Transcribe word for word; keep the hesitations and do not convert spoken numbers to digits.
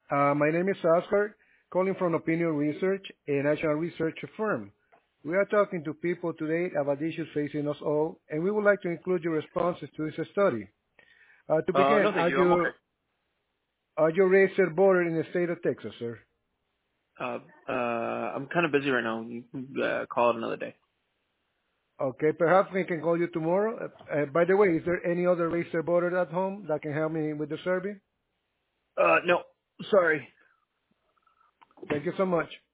Uh, my name is Oscar, calling from Opinion Research, a national research firm. We are talking to people today about issues facing us all, and we would like to include your responses to this study. Uh, to Uh, begin, no, thank are you. I'm okay. you are you a registered voter in the state of Texas, sir? Uh, uh, I'm kind of busy right now. You can uh, call it another day. Okay, perhaps we can call you tomorrow. Uh, uh, by the way, is there any other registered voter at home that can help me with the survey? Uh, no, sorry. Thank you so much.